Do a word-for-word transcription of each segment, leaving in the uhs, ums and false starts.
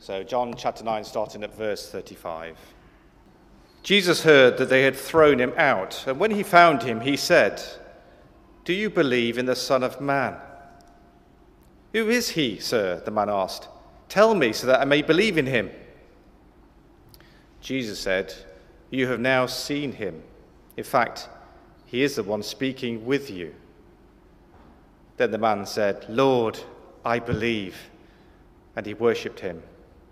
So John chapter nine, starting at verse thirty-five. Jesus heard that they had thrown him out, and when he found him, he said, "Do you believe in the Son of Man?" "Who is he, sir?" the man asked. "Tell me so that I may believe in him." Jesus said, "You have now seen him. In fact, he is the one speaking with you." Then the man said, "Lord, I believe," and he worshipped him.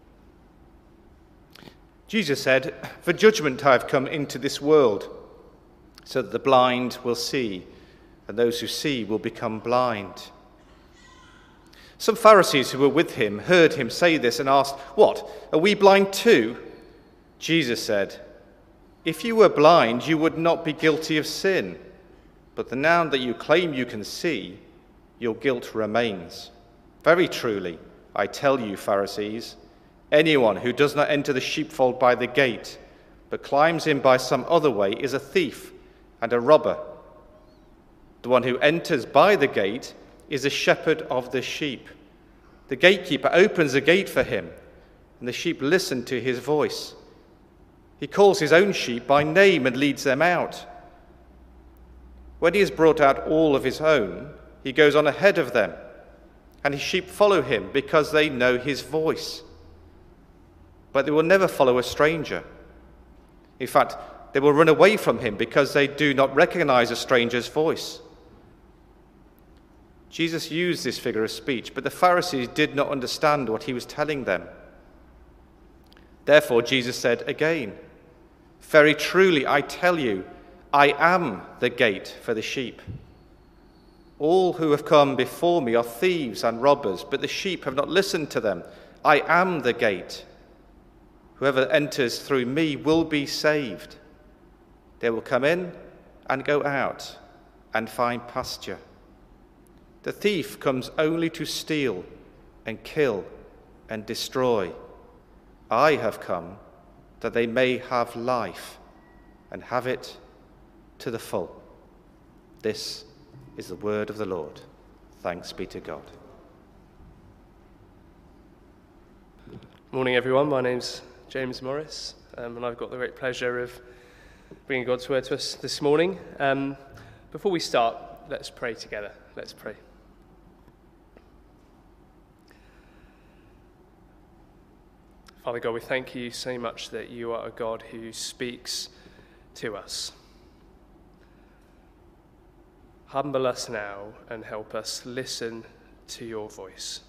Jesus said, "For judgment I have come into this world, so that the blind will see, and those who see will become blind." Some Pharisees who were with him heard him say this and asked, "What, are we blind too?" Jesus said, "If you were blind, you would not be guilty of sin. But now that you claim you can see, your guilt remains. Very truly, I tell you, Pharisees, anyone who does not enter the sheepfold by the gate, but climbs in by some other way, is a thief and a robber. The one who enters by the gate is a shepherd of the sheep. The gatekeeper opens the gate for him, and the sheep listen to his voice. He calls his own sheep by name and leads them out. When he has brought out all of his own, he goes on ahead of them, and his sheep follow him because they know his voice. But they will never follow a stranger. In fact, they will run away from him because they do not recognize a stranger's voice." Jesus used this figure of speech, but the Pharisees did not understand what he was telling them. Therefore, Jesus said again, "Very truly, I tell you, I am the gate for the sheep. All who have come before me are thieves and robbers, but the sheep have not listened to them. I am the gate. Whoever enters through me will be saved. They will come in and go out and find pasture. The thief comes only to steal and kill and destroy. I have come that they may have life and have it to the full." This is the word of the Lord. Thanks be to God. Morning, everyone. My name's James Morris, um, and I've got the great pleasure of bringing God's word to us this morning. Um, before we start, let's pray together. Let's pray. Father God, we thank you so much that you are a God who speaks to us. Humble us now and help us listen to your voice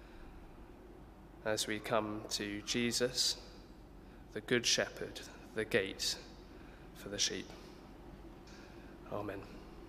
as we come to Jesus, the Good Shepherd, the gate for the sheep. Amen.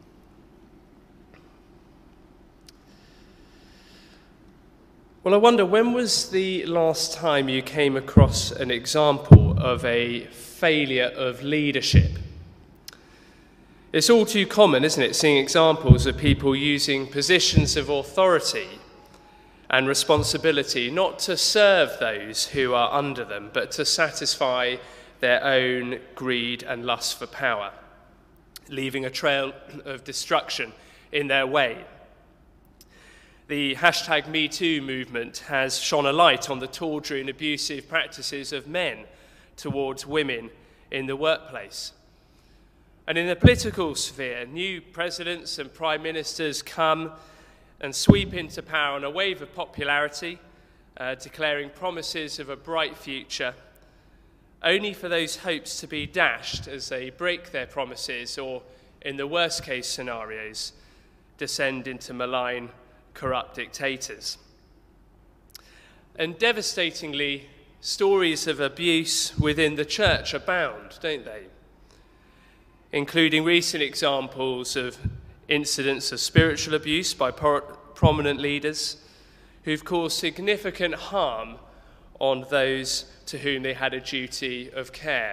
Well, I wonder, when was the last time you came across an example of a failure of leadership? It's all too common, isn't it, seeing examples of people using positions of authority and responsibility not to serve those who are under them, but to satisfy their own greed and lust for power, leaving a trail of destruction in their way. The hashtag Me Too movement has shone a light on the tawdry and abusive practices of men towards women in the workplace. And in the political sphere, new presidents and prime ministers come and sweep into power on a wave of popularity, uh, declaring promises of a bright future, only for those hopes to be dashed as they break their promises or, in the worst case scenarios, descend into malign, corrupt dictators. And devastatingly, stories of abuse within the church abound, don't they? Including recent examples of incidents of spiritual abuse by pro- prominent leaders who've caused significant harm on those to whom they had a duty of care.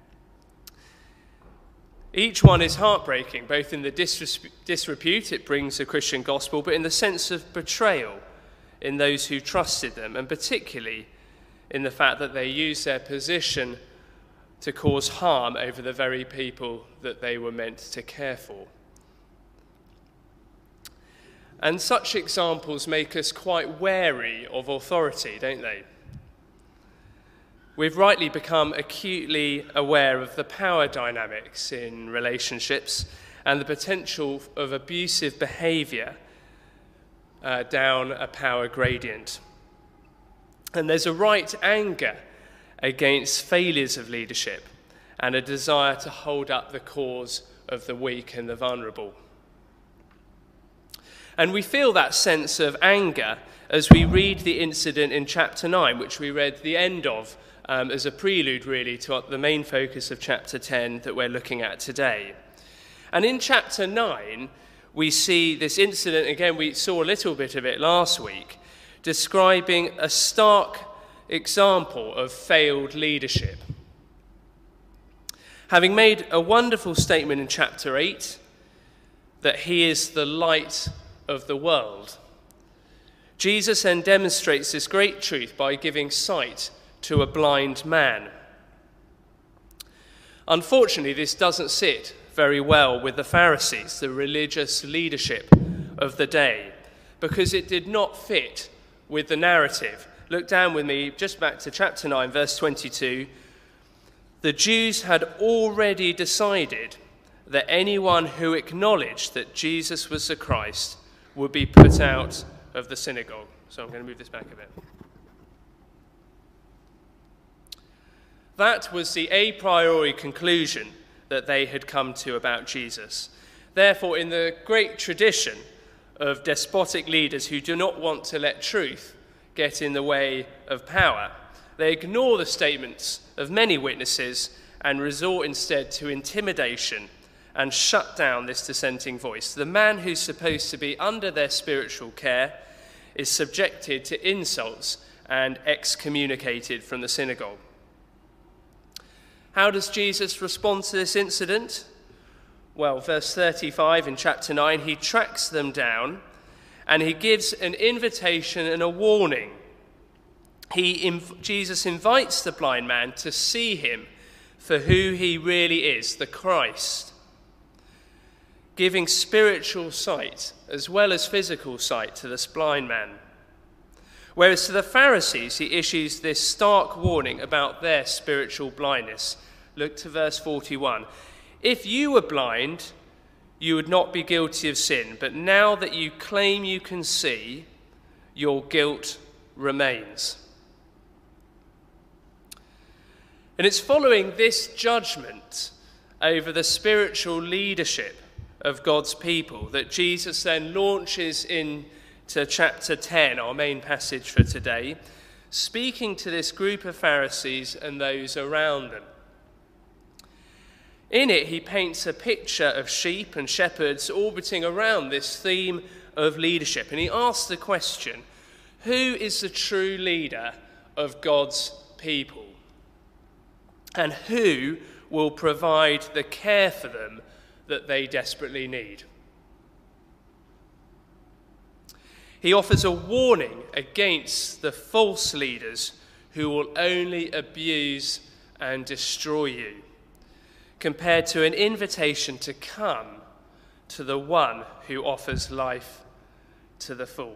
Each one is heartbreaking, both in the disres- disrepute it brings the Christian gospel, but in the sense of betrayal in those who trusted them, and particularly in the fact that they use their position to cause harm over the very people that they were meant to care for. And such examples make us quite wary of authority, don't they? we've rightly become acutely aware of the power dynamics in relationships and the potential of abusive behaviour uh, down a power gradient. And there's a right anger against failures of leadership and a desire to hold up the cause of the weak and the vulnerable. And we feel that sense of anger as we read the incident in chapter nine, which we read the end of um, as a prelude, really, to the main focus of chapter ten that we're looking at today. And in chapter nine, we see this incident, again, we saw a little bit of it last week, describing a stark example of failed leadership. Having made a wonderful statement in chapter eight, that he is the light of the world, Jesus then demonstrates this great truth by giving sight to a blind man. Unfortunately, this doesn't sit very well with the Pharisees, the religious leadership of the day, because it did not fit with the narrative. Look down with me, just back to chapter nine, verse twenty-two. The Jews had already decided that anyone who acknowledged that Jesus was the Christ would be put out of the synagogue. So I'm going to move this back a bit. That was the a priori conclusion that they had come to about Jesus. Therefore, in the great tradition of despotic leaders who do not want to let truth get in the way of power, they ignore the statements of many witnesses and resort instead to intimidation and shut down this dissenting voice. The man who's supposed to be under their spiritual care is subjected to insults and excommunicated from the synagogue. How does Jesus respond to this incident? Well, verse thirty-five in chapter nine, he tracks them down and he gives an invitation and a warning. He, inv- Jesus invites the blind man to see him for who he really is, the Christ, giving spiritual sight as well as physical sight to this blind man. Whereas to the Pharisees, he issues this stark warning about their spiritual blindness. Look to verse forty-one. If you were blind, you would not be guilty of sin, but now that you claim you can see, your guilt remains. And it's following this judgment over the spiritual leadership of God's people that Jesus then launches into chapter ten, our main passage for today, speaking to this group of Pharisees and those around them. In it, he paints a picture of sheep and shepherds orbiting around this theme of leadership. And he asks the question, who is the true leader of God's people? And who will provide the care for them that they desperately need? He offers a warning against the false leaders who will only abuse and destroy you, compared to an invitation to come to the one who offers life to the full.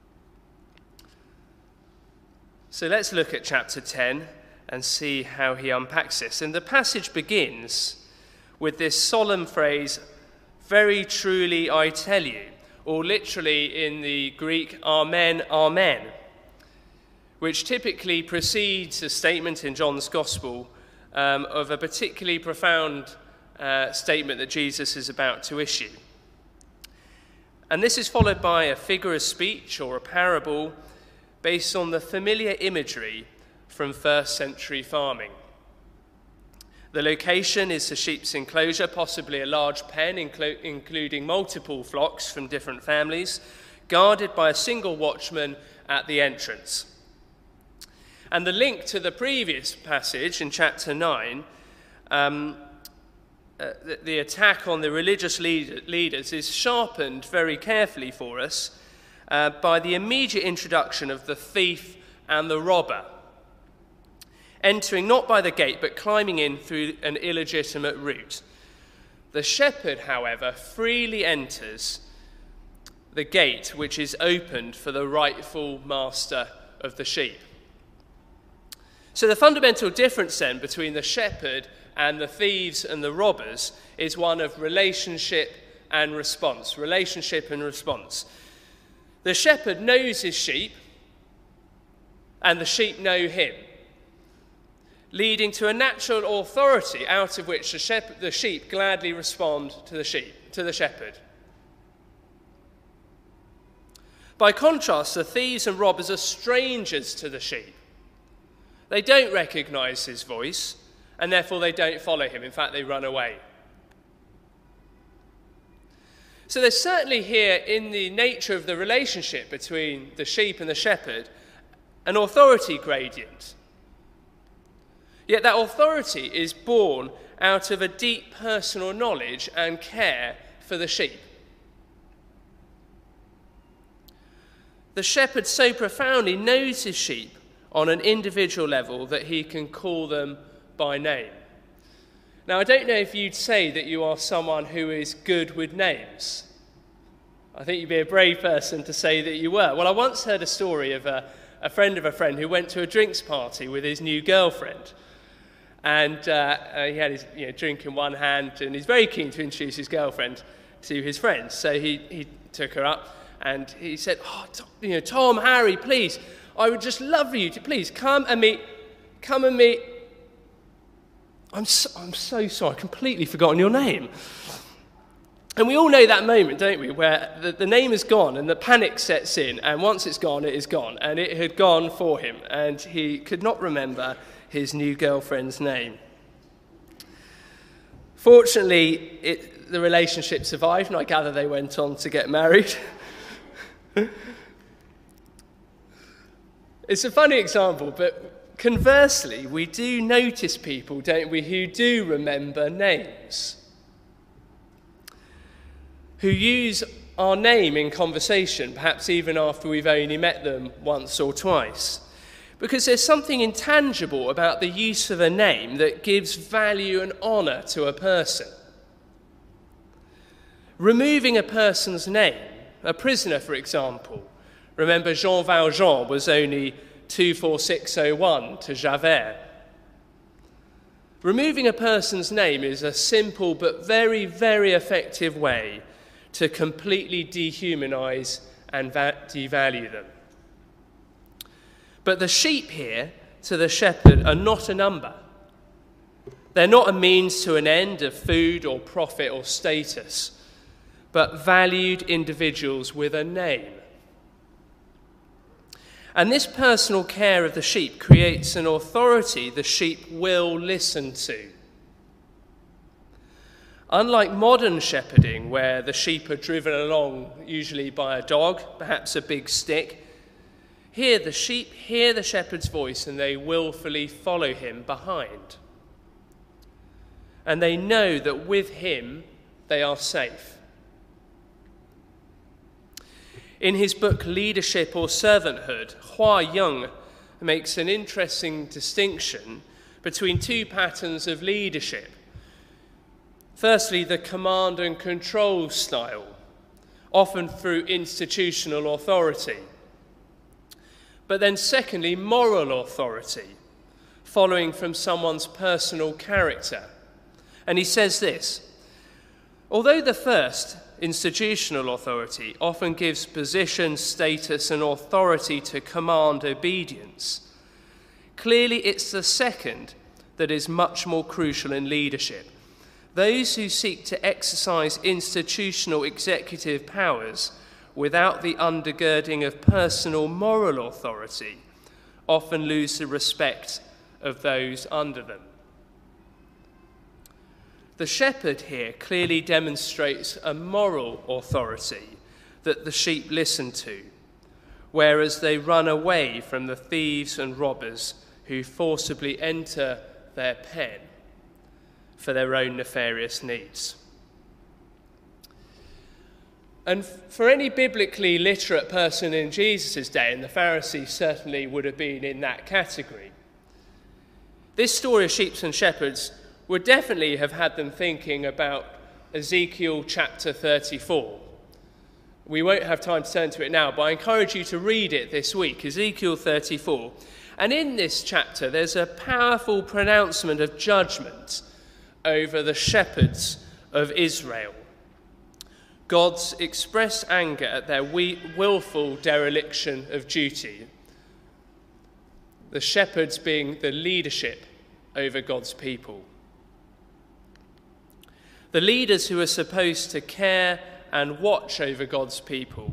So let's look at chapter ten and see how he unpacks this. And the passage begins with this solemn phrase, "Very truly I tell you," or literally in the Greek, "Amen, Amen," which typically precedes a statement in John's Gospel um, of a particularly profound uh, statement that Jesus is about to issue. And this is followed by a figure of speech or a parable based on the familiar imagery from first century farming. The location is the sheep's enclosure, possibly a large pen inclu- including multiple flocks from different families, guarded by a single watchman at the entrance. And the link to the previous passage in chapter nine, um, uh, the, the attack on the religious lead- leaders is sharpened very carefully for us uh, by the immediate introduction of the thief and the robber, entering not by the gate, but climbing in through an illegitimate route. The shepherd, however, freely enters the gate which is opened for the rightful master of the sheep. So the fundamental difference then between the shepherd and the thieves and the robbers is one of relationship and response. Relationship and response. The shepherd knows his sheep, and the sheep know him, leading to a natural authority out of which the, shep- the sheep gladly respond to the sheep, to the shepherd. By contrast, the thieves and robbers are strangers to the sheep. They don't recognize his voice, and therefore they don't follow him. In fact, they run away. So there's certainly here, in the nature of the relationship between the sheep and the shepherd, an authority gradient. Yet that authority is born out of a deep personal knowledge and care for the sheep. The shepherd so profoundly knows his sheep on an individual level that he can call them by name. Now, I don't know if you'd say that you are someone who is good with names. I think you'd be a brave person to say that you were. Well, I once heard a story of a, a friend of a friend who went to a drinks party with his new girlfriend. And uh, uh, he had his you know, drink in one hand, and he's very keen to introduce his girlfriend to his friends. So he, he took her up, and he said, oh, Tom, you know, Tom, Harry, please, I would just love for you to please come and meet, come and meet. I'm so, I'm so sorry, I've completely forgotten your name. And we all know that moment, don't we, where the, the name is gone and the panic sets in, and once it's gone, it is gone. And it had gone for him, and he could not remember his new girlfriend's name. Fortunately, it, the relationship survived, and I gather they went on to get married. It's a funny example, but conversely, we do notice people, don't we, who do remember names, who use our name in conversation, perhaps even after we've only met them once or twice. Because there's something intangible about the use of a name that gives value and honour to a person. Removing a person's name, a prisoner, for example. Remember, Jean Valjean was only two four six oh one to Javert. Removing a person's name is a simple but very, very effective way to completely dehumanise and va- devalue them. But the sheep here, to the shepherd, are not a number. They're not a means to an end of food or profit or status, but valued individuals with a name. And this personal care of the sheep creates an authority the sheep will listen to. Unlike modern shepherding, where the sheep are driven along usually by a dog, perhaps a big stick, here the sheep hear the shepherd's voice and they willfully follow him behind. And they know that with him they are safe. In his book Leadership or Servanthood, Hua Young makes an interesting distinction between two patterns of leadership. Firstly, the command and control style, often through institutional authority. But then secondly, moral authority, following from someone's personal character. And he says this: although the first, institutional authority, often gives position, status, and authority to command obedience, clearly it's the second that is much more crucial in leadership. Those who seek to exercise institutional executive powers without the undergirding of personal moral authority often lose the respect of those under them. The shepherd here clearly demonstrates a moral authority that the sheep listen to, whereas they run away from the thieves and robbers who forcibly enter their pen for their own nefarious needs. And for any biblically literate person in Jesus' day, and the Pharisees certainly would have been in that category, this story of sheep and shepherds would definitely have had them thinking about Ezekiel chapter thirty-four. We won't have time to turn to it now, but I encourage you to read it this week, Ezekiel thirty-four. And in this chapter, there's a powerful pronouncement of judgment over the shepherds of Israel. God's expressed anger at their willful dereliction of duty. The shepherds being the leadership over God's people. The leaders who are supposed to care and watch over God's people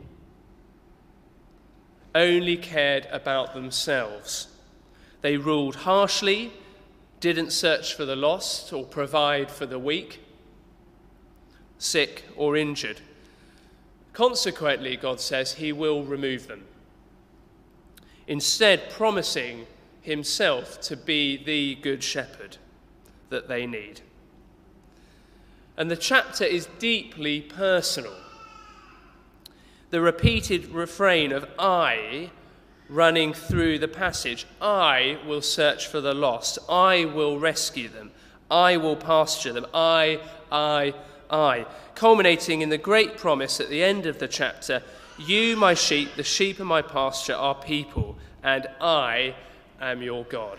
only cared about themselves. They ruled harshly, didn't search for the lost or provide for the weak, sick or injured. Consequently, God says he will remove them, instead promising himself to be the good shepherd that they need. And the chapter is deeply personal. The repeated refrain of I running through the passage, I will search for the lost, I will rescue them, I will pasture them, I, I, I, culminating in the great promise at the end of the chapter, you, my sheep, the sheep of my pasture, are people, and I am your God.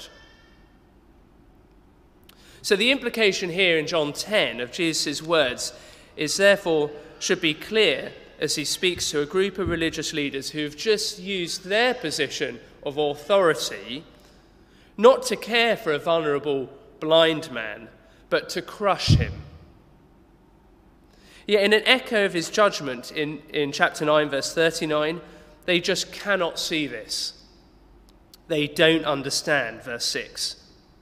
So the implication here in John ten of Jesus' words is therefore should be clear as he speaks to a group of religious leaders who have just used their position of authority not to care for a vulnerable blind man, but to crush him. Yet in an echo of his judgment in, in chapter nine, verse thirty-nine, they just cannot see this. They don't understand, verse six.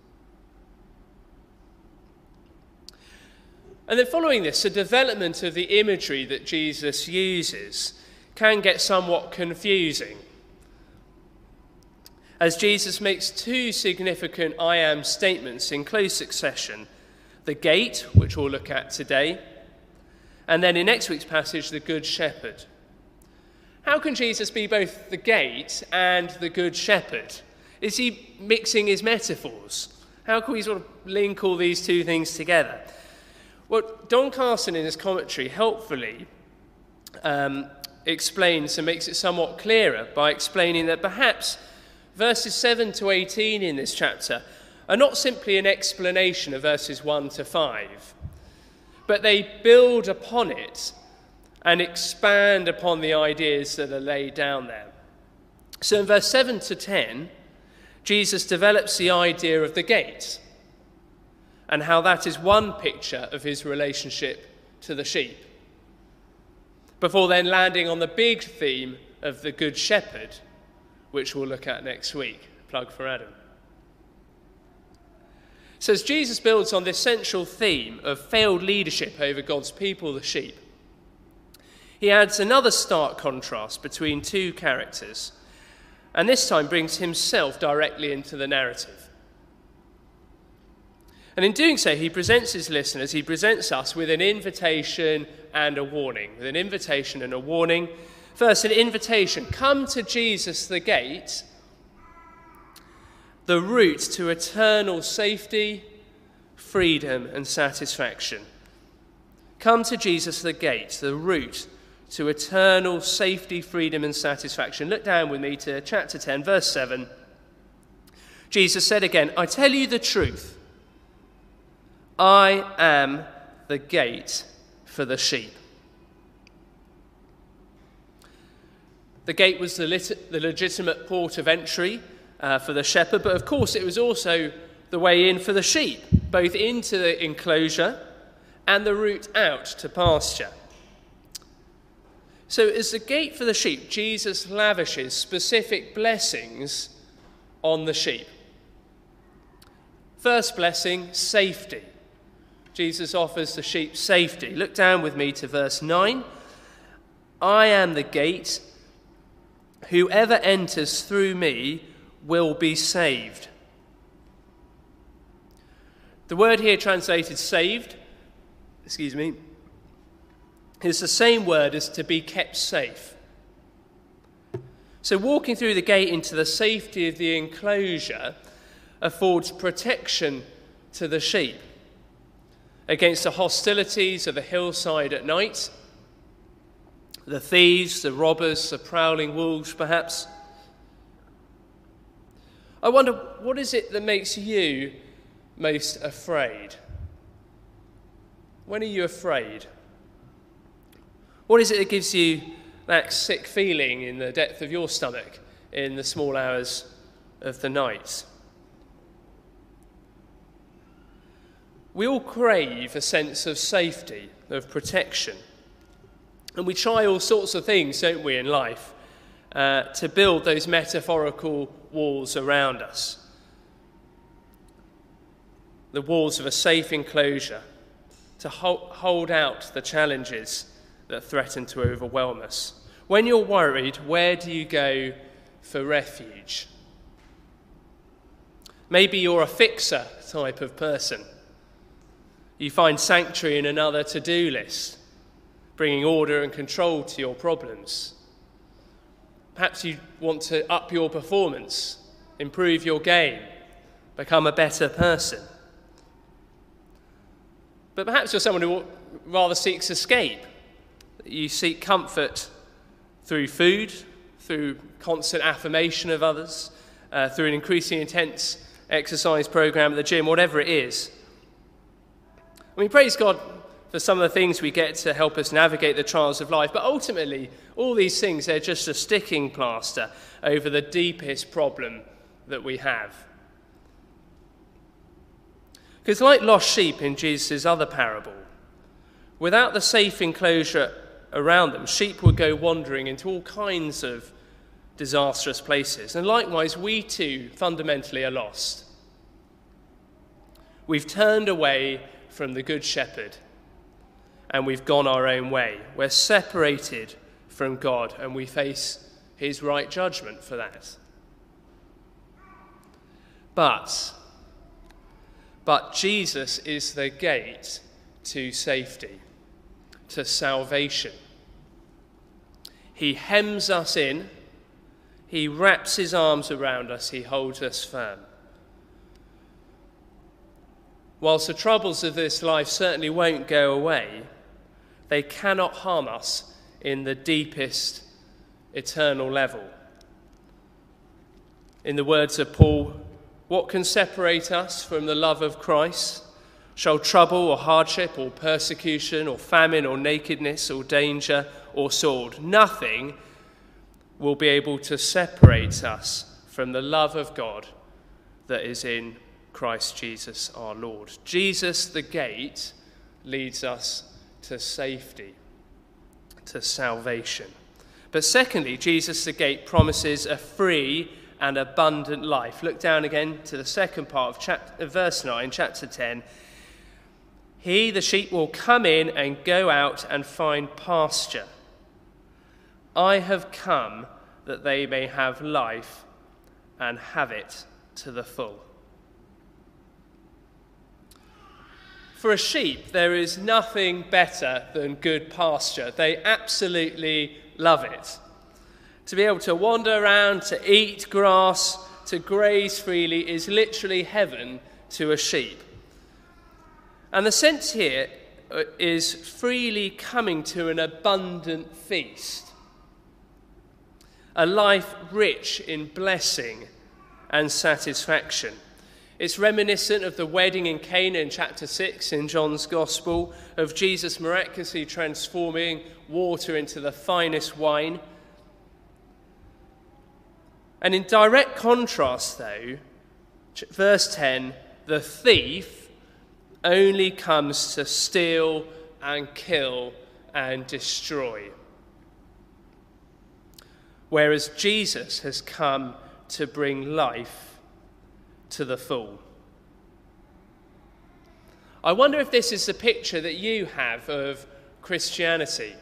And then following this, the development of the imagery that Jesus uses can get somewhat confusing, as Jesus makes two significant I am statements in close succession: the gate, which we'll look at today, and then in next week's passage, the good shepherd. How can Jesus be both the gate and the good shepherd? Is he mixing his metaphors? How can we sort of link all these two things together? Well, Don Carson in his commentary helpfully um, explains and makes it somewhat clearer by explaining that perhaps verses seven to eighteen in this chapter are not simply an explanation of verses one to five, but they build upon it and expand upon the ideas that are laid down there. So in verse seven to ten, Jesus develops the idea of the gate and how that is one picture of his relationship to the sheep, before then landing on the big theme of the Good Shepherd, which we'll look at next week. Plug for Adam. So as Jesus builds on this central theme of failed leadership over God's people, the sheep, he adds another stark contrast between two characters, and this time brings himself directly into the narrative. And in doing so, he presents his listeners, he presents us with an invitation and a warning. With an invitation and a warning. First, an invitation. Come to Jesus the gate, the route to eternal safety, freedom, and satisfaction. Come to Jesus the gate, the route to eternal safety, freedom, and satisfaction. Look down with me to chapter ten, verse seven. Jesus said again, I tell you the truth. I am the gate for the sheep. The gate was the, lit- the legitimate port of entry uh, for the shepherd, but of course it was also the way in for the sheep, both into the enclosure and the route out to pasture. So as the gate for the sheep, Jesus lavishes specific blessings on the sheep. First blessing, safety. Jesus offers the sheep safety. Look down with me to verse nine. I am the gate. Whoever enters through me will be saved. The word here translated saved, excuse me, is the same word as to be kept safe. So walking through the gate into the safety of the enclosure affords protection to the sheep against the hostilities of the hillside at night, the thieves, the robbers, the prowling wolves perhaps. I wonder, what is it that makes you most afraid? When are you afraid? What is it that gives you that sick feeling in the depth of your stomach in the small hours of the night? We all crave a sense of safety, of protection. And we try all sorts of things, don't we, in life, uh, to build those metaphorical walls around us. The walls of a safe enclosure to ho- hold out the challenges that threaten to overwhelm us. When you're worried, where do you go for refuge? Maybe you're a fixer type of person. You find sanctuary in another to-do list, bringing order and control to your problems. Perhaps you want to up your performance, improve your game, become a better person. But perhaps you're someone who rather seeks escape. You seek comfort through food, through constant affirmation of others, uh, through an increasingly intense exercise program at the gym, whatever it is. I mean, praise God for some of the things we get to help us navigate the trials of life, but ultimately, all these things, they're just a sticking plaster over the deepest problem that we have. Because like lost sheep in Jesus' other parable, without the safe enclosure around them, sheep would go wandering into all kinds of disastrous places. And likewise, we too fundamentally are lost. We've turned away from the Good Shepherd and we've gone our own way. We're separated from God and we face his right judgment for that. But, but Jesus is the gate to safety, to salvation. He hems us in, he wraps his arms around us, he holds us firm. Whilst the troubles of this life certainly won't go away, they cannot harm us in the deepest eternal level. In the words of Paul, what can separate us from the love of Christ? Shall trouble or hardship or persecution or famine or nakedness or danger or sword? Nothing will be able to separate us from the love of God that is in Christ Jesus our Lord. Jesus, the gate, leads us to safety, to salvation. But secondly, Jesus, the gate, promises a free and abundant life. Look down again to the second part of chapter, verse nine, chapter ten. He, the sheep, will come in and go out and find pasture. I have come that they may have life and have it to the full. For a sheep, there is nothing better than good pasture. They absolutely love it. To be able to wander around, to eat grass, to graze freely is literally heaven to a sheep. And the sense here is freely coming to an abundant feast, a life rich in blessing and satisfaction. It's reminiscent of the wedding in Cana in chapter six in John's Gospel, of Jesus miraculously transforming water into the finest wine. And in direct contrast, though, verse ten, the thief only comes to steal and kill and destroy, whereas Jesus has come to bring life to the full. I wonder if this is the picture that you have of Christianity.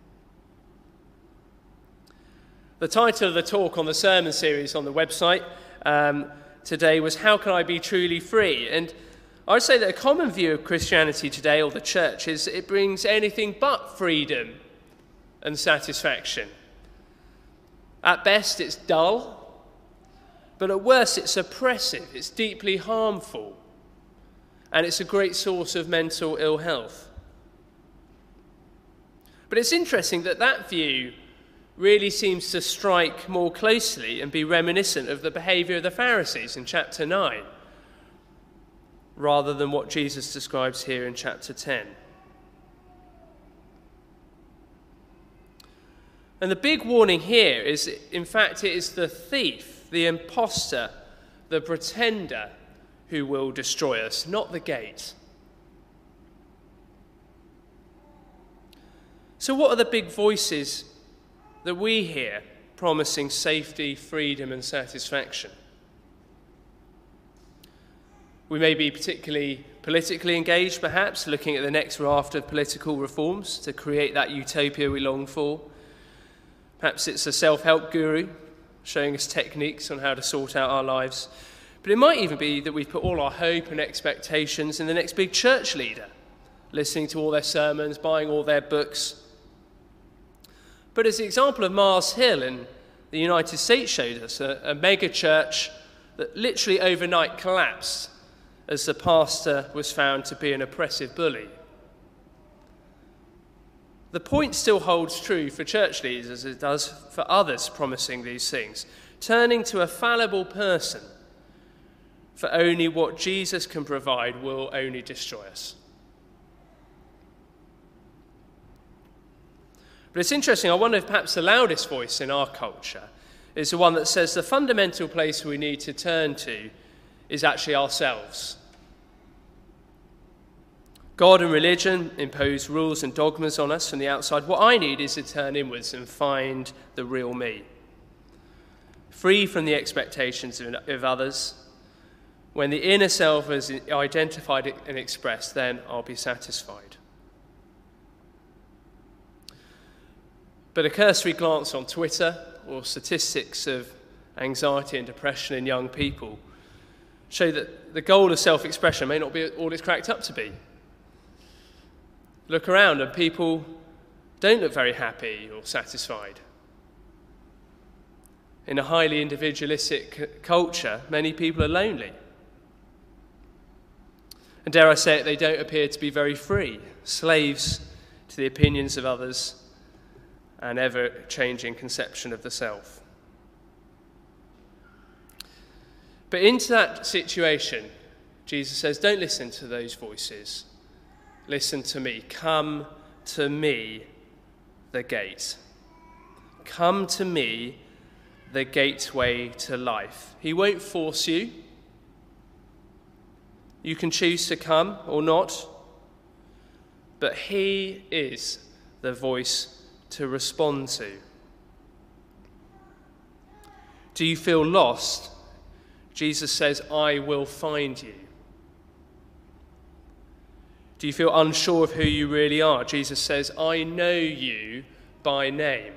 The title of the talk on the sermon series on the website um, today was How Can I Be Truly Free? And I would say that a common view of Christianity today, or the church, is it brings anything but freedom and satisfaction. At best, it's dull, but at worst, it's oppressive, it's deeply harmful, and it's a great source of mental ill health. But it's interesting that that view really seems to strike more closely and be reminiscent of the behaviour of the Pharisees in chapter nine, rather than what Jesus describes here in chapter ten. And the big warning here is, in fact, it is the thief, the imposter, the pretender who will destroy us, not the gate. So what are the big voices that we hear promising safety, freedom and satisfaction? We may be particularly politically engaged, perhaps, looking at the next raft of political reforms to create that utopia we long for. Perhaps it's a self-help guru showing us techniques on how to sort out our lives. But it might even be that we've put all our hope and expectations in the next big church leader, listening to all their sermons, buying all their books. But as the example of Mars Hill in the United States showed us, a, a mega church that literally overnight collapsed as the pastor was found to be an oppressive bully. The point still holds true for church leaders as it does for others promising these things. Turning to a fallible person for only what Jesus can provide will only destroy us. But it's interesting, I wonder if perhaps the loudest voice in our culture is the one that says the fundamental place we need to turn to is actually ourselves. God and religion impose rules and dogmas on us from the outside. What I need is to turn inwards and find the real me. Free from the expectations of, of others. When the inner self is identified and expressed, then I'll be satisfied. But a cursory glance on Twitter or statistics of anxiety and depression in young people show that the goal of self-expression may not be all it's cracked up to be. Look around and people don't look very happy or satisfied. In a highly individualistic culture, many people are lonely. And dare I say it, they don't appear to be very free, slaves to the opinions of others and ever-changing conception of the self. But into that situation, Jesus says, don't listen to those voices. Listen to me. Come to me, the gate. Come to me, the gateway to life. He won't force you. You can choose to come or not. But he is the voice to respond to. Do you feel lost? Jesus says, I will find you. Do you feel unsure of who you really are? Jesus says, I know you by name.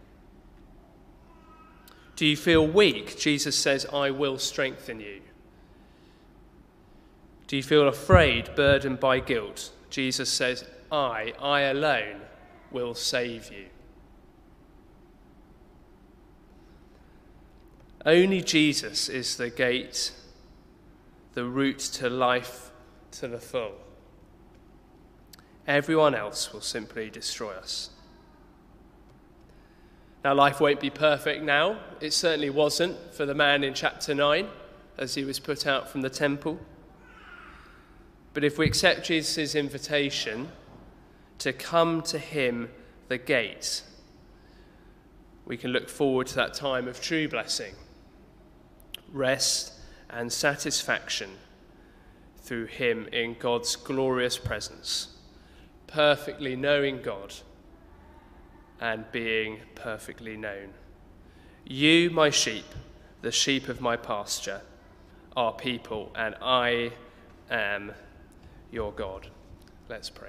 Do you feel weak? Jesus says, I will strengthen you. Do you feel afraid, burdened by guilt? Jesus says, I, I alone, will save you. Only Jesus is the gate, the route to life to the full. Everyone else will simply destroy us. Now, life won't be perfect now. It certainly wasn't for the man in chapter nine as he was put out from the temple. But if we accept Jesus' invitation to come to him, the gate, we can look forward to that time of true blessing, rest and satisfaction through him in God's glorious presence, perfectly knowing God and being perfectly known. You, my sheep, the sheep of my pasture, are people, and I am your God. Let's pray.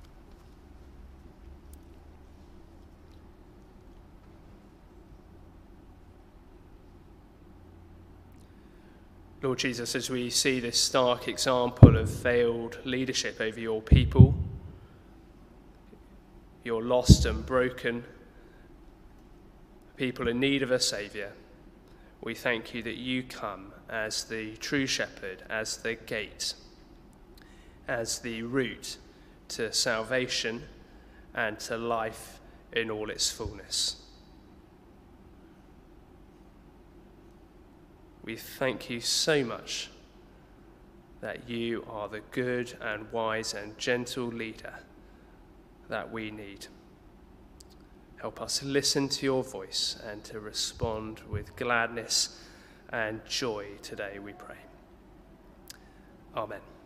Lord Jesus, as we see this stark example of failed leadership over your people, your lost and broken people in need of a Saviour, we thank you that you come as the true shepherd, as the gate, as the route to salvation and to life in all its fullness. we thank you so much that you are the good and wise and gentle leader that we need. Help us listen to your voice and to respond with gladness and joy today, we pray. Amen.